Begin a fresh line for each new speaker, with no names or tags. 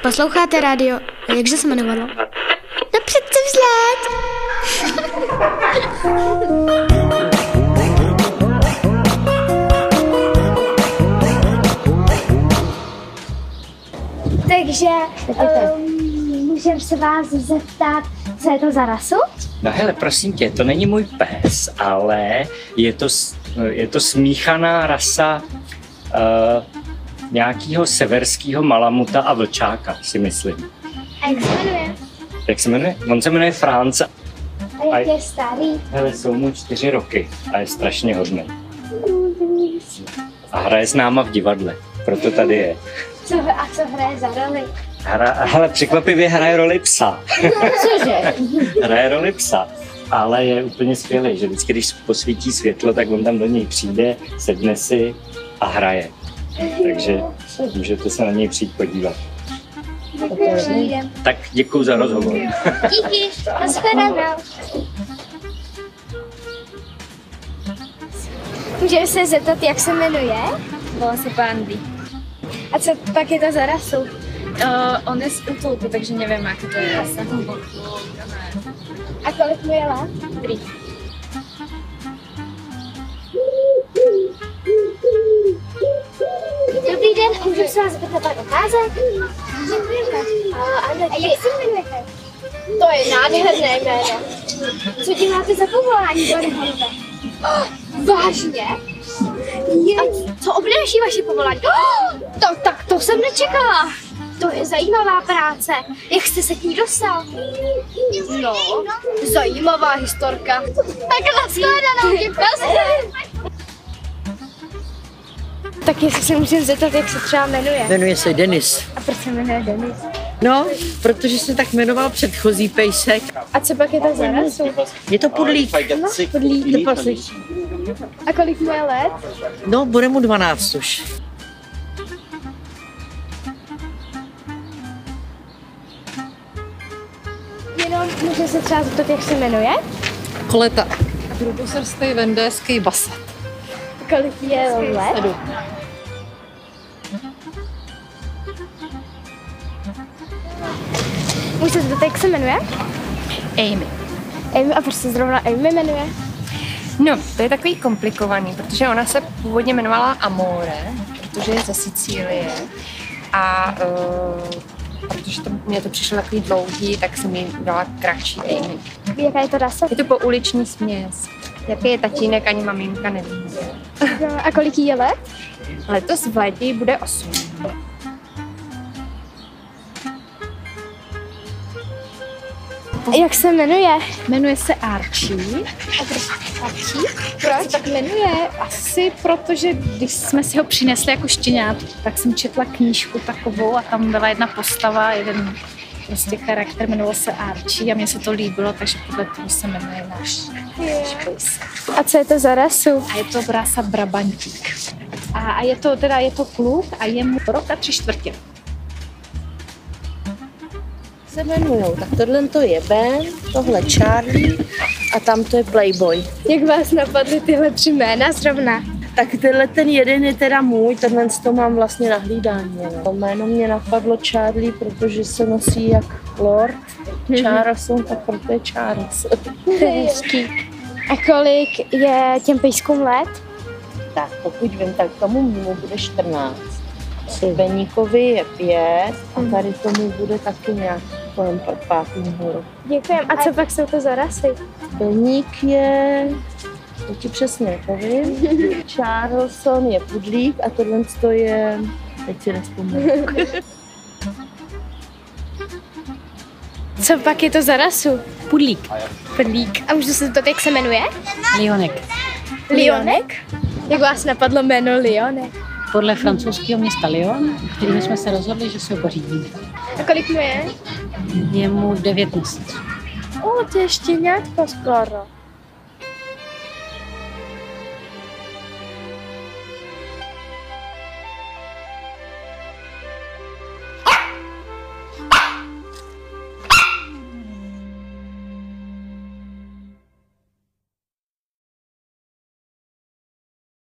Posloucháte rádio, jakže se jmenovalo? No přece vzlet! Takže můžeme se vás zeptat, co je to za rasu?
No hele, prosím tě, to není můj pes, ale je to smíchaná rasa nějakého severského malamuta a vlčáka, si myslím.
A jak se jmenuje?
Jak se jmenuje? On se jmenuje Franz.
A jak je starý?
Hele, jsou mu 4 roky a je strašně hodný. A hraje s náma v divadle, proto tady je.
Co hraje za roli?
Hele, překvapivě hraje roli psa.
Cože?
Hraje roli psa, ale je úplně skvělý, že vždycky, když posvítí světlo, tak on tam do něj přijde, sedne si a hraje. Takže můžete se na něj přijít podívat. Tak děkuju za rozhovor.
Díky, nashledanou. Můžeme se zeptat, jak se jmenuje?
Volá se Bandy.
A co pak je to za rasu?
On je z útulku, takže nevím, jaká to je rasa.
A kolik mu je let?
3.
Dobrý den, můžu se vás zeptat pár otázek? A jak se jmenujete? To je nádherné jméno. Co děláte za povolání, pane Holube? Vážně? A co obnáší vaše povolání? Tak to jsem nečekala. To je zajímavá práce. Jak jste se k ní dostal? No, zajímavá historka. Tak nashledanou, děkuji. Tak jestli se můžeme zeptat, jak se třeba jmenuje?
Jmenuje se Denis.
A proč se jmenuje Denis?
No, protože se tak jmenoval předchozí pejsek.
A co pak je to za rasu?
Je to pudlík.
No, pudlík. A kolik mu je let?
No, bude mu 12 už.
Jenom můžeme se třeba zeptat, jak se jmenuje?
Koleta.
Hrubosrstý vendéský basset.
Kolik je let?
7.
Můžu se zeptat, jak se jmenuje?
Amy.
Amy, a proč se zrovna Amy jmenuje?
No, to je takový komplikovaný, protože ona se původně jmenovala Amore, protože je ze Sicílie. A protože mě to přišlo takový dlouhý, tak jsem jí dala kratší Amy.
Jaká je to rasa?
Je to pouliční směs. Jaký je tatínek, ani maminka nevím.
A kolik jí je let?
Letos v létě bude 8.
Jak se jmenuje?
Jmenuje se Archie.
Proč?
Tak jmenuje asi protože, když jsme si ho přinesli jako štěňát, tak jsem četla knížku takovou a tam byla jedna postava, jeden prostě charakter, jmenoval se Archie a mně se to líbilo, takže podle toho se jmenuje náš pejsek.
A co je to za rasu?
A je to rasa Brabantík. A je to kluk a je mu rok a 3/4.
Se jmenujou. Tak tohle to je Ben, tohle Charlie a tam to je Playboy.
Jak vás napadly tyhle 3 jména zrovna?
Tak tenhle ten jeden je teda můj, tenhle to mám vlastně na hlídání. No. Jméno mě napadlo Charlie, protože se nosí jak Lord Charleson, tak proto je Charles.
To je hezký. A kolik je těm pejskům let?
Tak pokud vím, tak tomu mu bude 14. Beníkovi je 5 a tady tomu bude taky nějak kolem 5. roku.
Děkujem. A co pak jsou to za rasy?
Beník je, to ti přesně povím, Charleson je pudlík a tohle je, teď si nevzpomínám.
Co pak je to za rasu?
Pudlík.
Pudlík. A můžu se zeptat, jak se jmenuje?
Lionek.
Lionek? Jak vás napadlo jméno Lionek?
Podle francouzského města Lyon, kterým jsme se rozhodli, že se ho pořídíme.
A kolik mu je?
Je mu 9 měsíců.
To je štěňátko skoro.